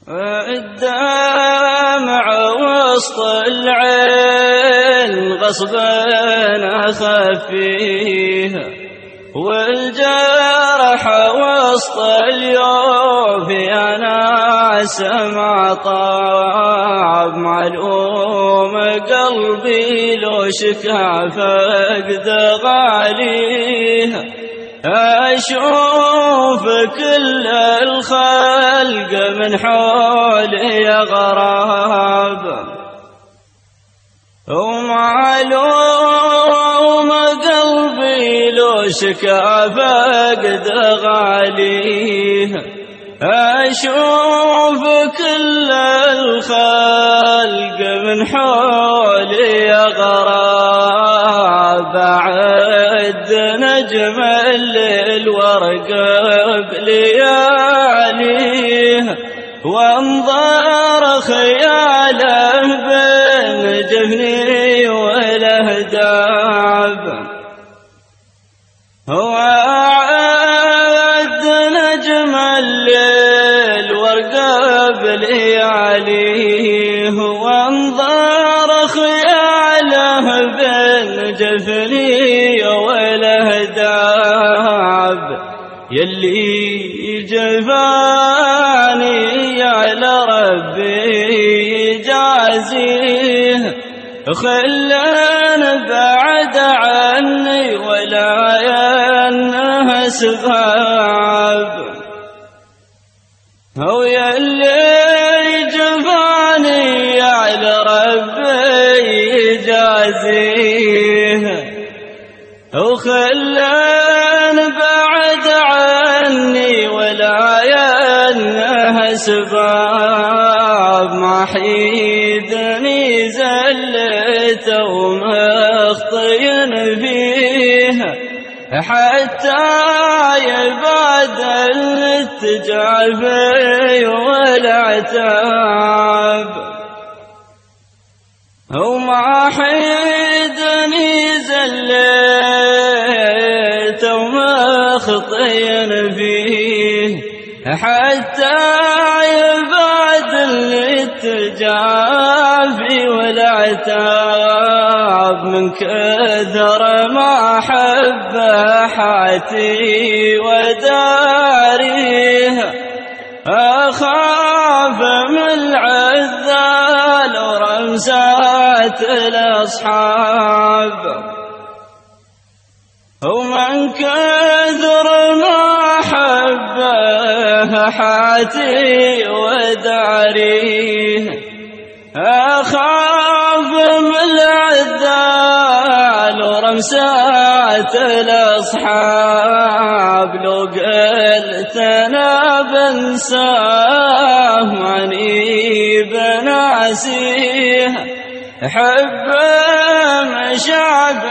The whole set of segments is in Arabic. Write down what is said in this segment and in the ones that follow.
الدمع وسط العين غصبا أخفيها، والجرح وسط اليوم يا ناس مع طاب معلوم قلبي لو شكا فقد غاليها. أشوف كل الخلق من حولي غراب، ومعلوم قلبي لو شكا فقد غاليها. أشوف كل الخلق من حولي غراب، أعد نجم الليل وارقب لياليها، وانظر خياله بين جفني والاهداب. وأعد نجم الليل وارقب لياليه، وانظر خياله بين جفني والاهداب. يلي جفاني على ربي جازيه، خلان بعد عني ولا ينه سباب. هو يلي جفاني على ربي جازيه، وخلان بعد عني ولا ينه سباب. ما حيدني زلت ومخطين فيها، حتى يبعد التجافي والعتاب. وما حيدني زلت ومخطين فيه، حتى يبعد التجافي والعتاب. من كثر ما أحب حاتي وداريها، أخاف من العذال ورمسات الأصحاب. ومن كثر ما أحبه حاتي وداريه، أخاف من العذال ورمسات الأصحاب. لو قلت أنا بنساه ماني بناسيه، حب مشعب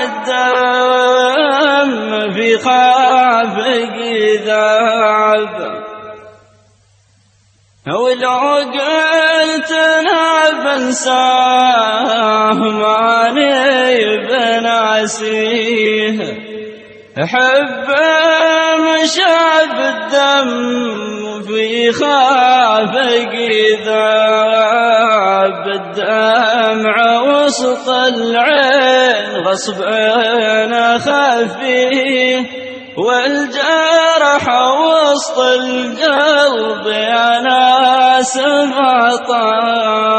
الدم في خافق ذاب. ولو قلت أنا بنساه ماني بناسيه، حب مشعب الدم في خافق ذاب. الدمع وسط العين غصبا أخفيه، والجرح وسط القلب يا ناس ما طاب.